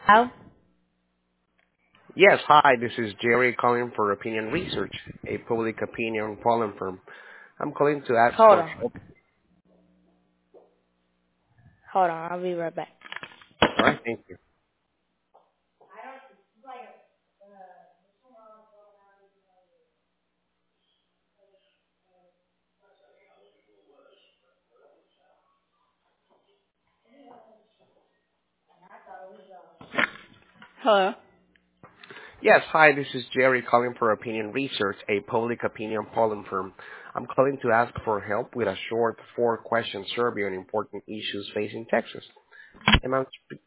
Oh, Yes, hi, this is Jerry calling for Opinion Research, a public opinion polling firm. I'm calling to ask hold for on. help. Hold on. I'll be right back. All right, thank you. Hello. Yes, hi, this is Jerry calling for Opinion Research, a public opinion polling firm. I'm calling to ask for help with a short four-question survey on important issues facing Texas. Am I